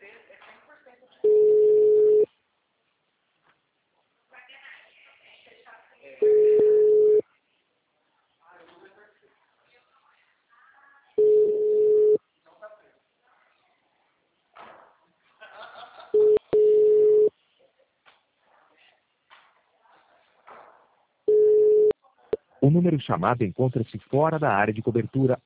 O número chamado encontra-se fora da área de cobertura